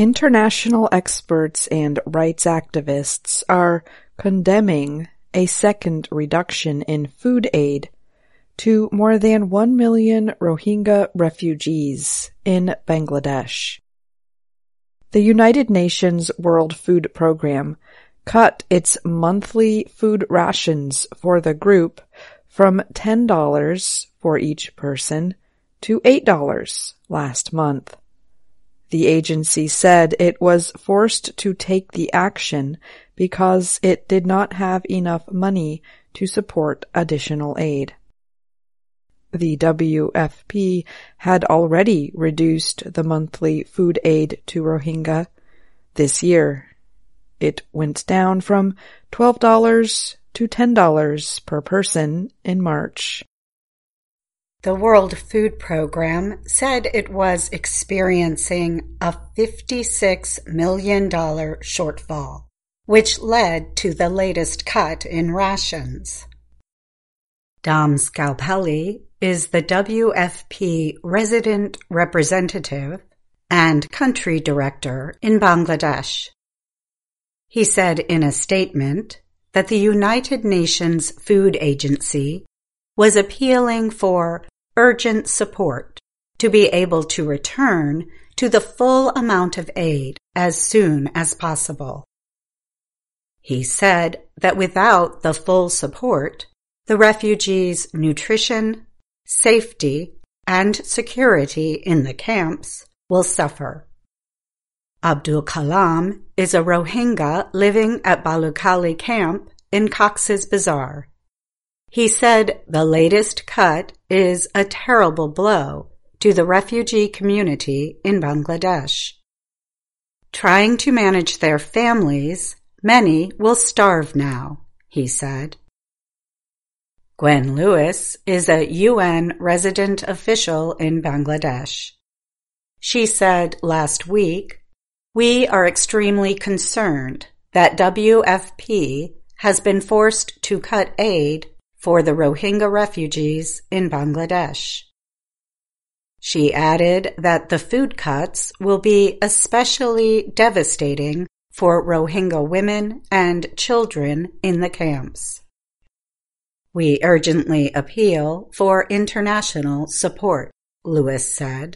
International experts and rights activists are condemning a second reduction in food aid to more than 1 million Rohingya refugees in Bangladesh. The United Nations World Food Programme cut its monthly food rations for the group from $10 for each person to $8 last month. The agency said it was forced to take the action because it did not have enough money to support additional aid. The WFP had already reduced the monthly food aid to Rohingya this year. It went down from $12 to $10 per person in March. The World Food Programme said it was experiencing a $56 million shortfall, which led to the latest cut in rations. Dom Scalpelli is the WFP resident representative and country director in Bangladesh. He said in a statement that the United Nations Food Agency was appealing for urgent support to be able to return to the full amount of aid as soon as possible. He said that without the full support, the refugees' nutrition, safety, and security in the camps will suffer. Abdul Kalam is a Rohingya living at Balukhali camp in Cox's Bazar. He said the latest cut is a terrible blow to the refugee community in Bangladesh. Trying to manage their families, many will starve now, he said. Gwen Lewis is a UN resident official in Bangladesh. She said last week, "We are extremely concerned that WFP has been forced to cut aid for the Rohingya refugees in Bangladesh." She added that the food cuts will be especially devastating for Rohingya women and children in the camps. "We urgently appeal for international support," Lewis said.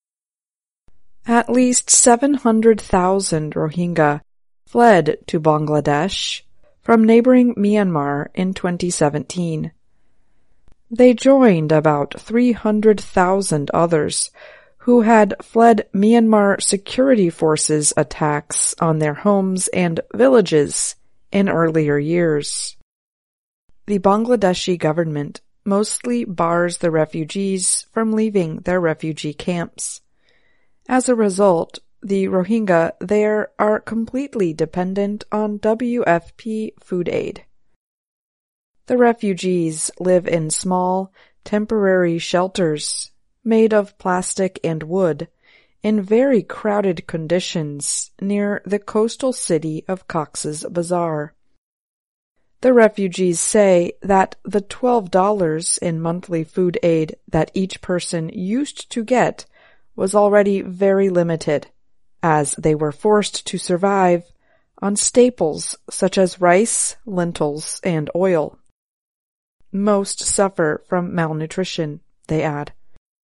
At least 700,000 Rohingya fled to Bangladesh from neighboring Myanmar in 2017. They joined about 300,000 others who had fled Myanmar security forces attacks on their homes and villages in earlier years. The Bangladeshi government mostly bars the refugees from leaving their refugee camps. As a result, the Rohingya there are completely dependent on WFP food aid. The refugees live in small, temporary shelters made of plastic and wood in very crowded conditions near the coastal city of Cox's Bazar. The refugees say that the $12 in monthly food aid that each person used to get was already very limited, as they were forced to survive on staples such as rice, lentils, and oil. Most suffer from malnutrition, they add.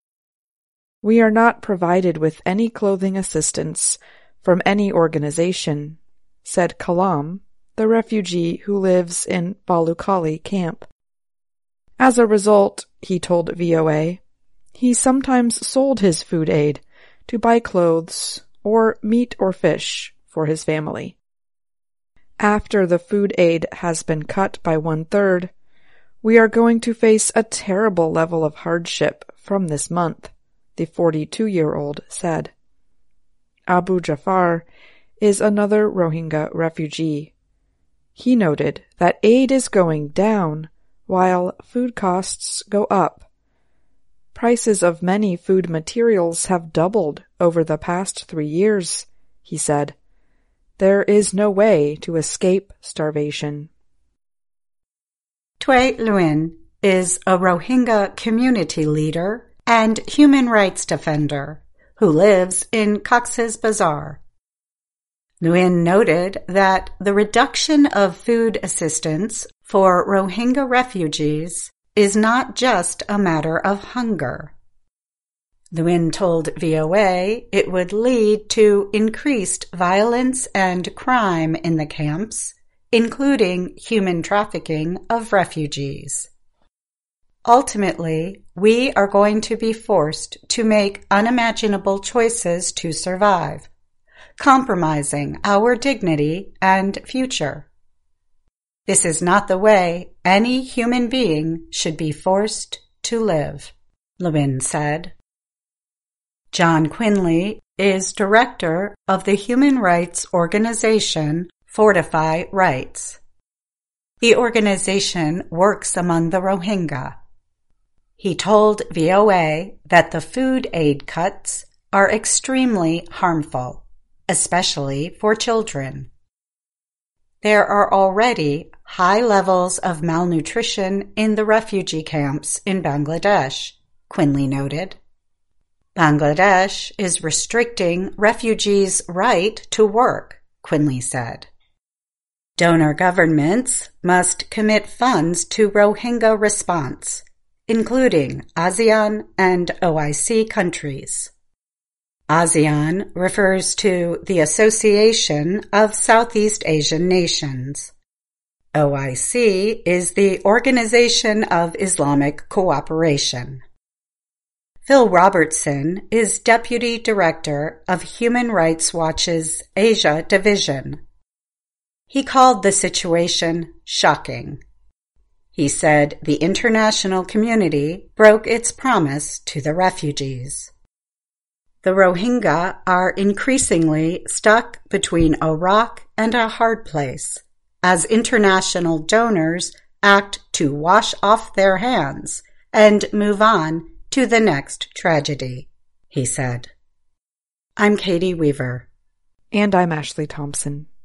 "We are not provided with any clothing assistance from any organization," said Kalam, the refugee who lives in Balukhali camp. As a result, he told VOA, he sometimes sold his food aid to buy clothes or meat or fish for his family. After the food aid has been cut by 1/3, we are going to face a terrible level of hardship from this month, the 42-year-old said. Abu Jafar is another Rohingya refugee. He noted that aid is going down while food costs go up. Prices of many food materials have doubled over the past 3 years, he said. There is no way to escape starvation. Thuy Nguyen is a Rohingya community leader and human rights defender who lives in Cox's Bazar. Nguyen noted that the reduction of food assistance for Rohingya refugees is not just a matter of hunger. Nguyen told VOA it would lead to increased violence and crime in the camps, including human trafficking of refugees. Ultimately, we are going to be forced to make unimaginable choices to survive, compromising our dignity and future. This is not the way any human being should be forced to live, Nguyen said. John Quinley is director of the human rights organization Fortify Rights. The organization works among the Rohingya. He told VOA that the food aid cuts are extremely harmful, especially for children. There are already high levels of malnutrition in the refugee camps in Bangladesh, Quinley noted. Bangladesh is restricting refugees' right to work, Quinley said. Donor governments must commit funds to Rohingya response, including ASEAN and OIC countries. ASEAN refers to the Association of Southeast Asian Nations. OIC is the Organization of Islamic Cooperation. Phil Robertson is Deputy Director of Human Rights Watch's Asia Division. He called the situation shocking. He said the international community broke its promise to the refugees. The Rohingya are increasingly stuck between a rock and a hard place as international donors act to wash off their hands and move on to the next tragedy, he said. I'm Katie Weaver. And I'm Ashley Thompson.